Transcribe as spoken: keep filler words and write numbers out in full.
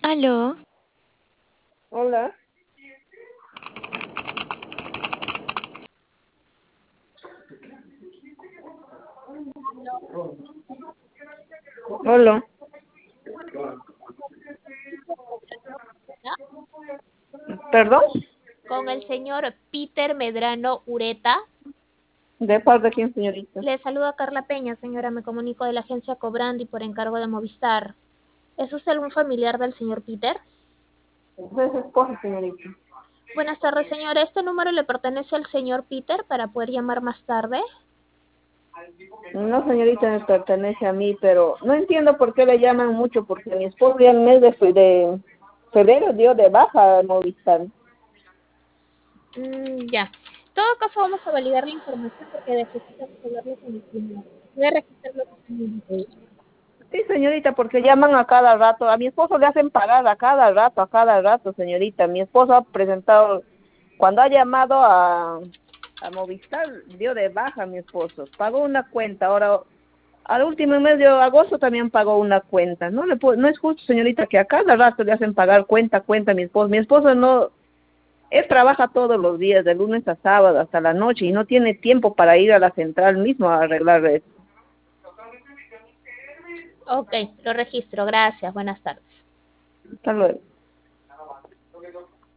Aló, Hola, hola, perdón, Con el señor Peter Medrano Ureta. ¿de parte de quién, señorita? Le saluda Carla Peña, señora. Me comunico de la agencia Cobrandi por encargo de Movistar. ¿Es usted algún familiar del señor Peter? Es su esposa, señorita. Buenas tardes, señora. ¿Este número le pertenece al señor Peter para poder llamar más tarde? No, señorita, me pertenece a mí, pero no entiendo por qué le llaman mucho, porque mi esposo ya el mes de, fe- de febrero dio de baja a Movistar. Mm, ya. En todo caso, vamos a validar la información porque necesitamos hablarlo con el señor. Voy a registrar lo que está en el. Sí, señorita, porque llaman a cada rato. A mi esposo le hacen pagar a cada rato, a cada rato, señorita. Mi esposo ha presentado, cuando ha llamado a, a Movistar, dio de baja a mi esposo. Pagó una cuenta. Ahora, al último mes de agosto también pagó una cuenta. No le puedo- no es justo, señorita, que a cada rato le hacen pagar cuenta, cuenta a mi esposo. Mi esposo no, él trabaja todos los días, de lunes a sábado, hasta la noche, y no tiene tiempo para ir a la central mismo a arreglar eso. Ok, lo registro. Gracias. Buenas tardes. Hasta luego.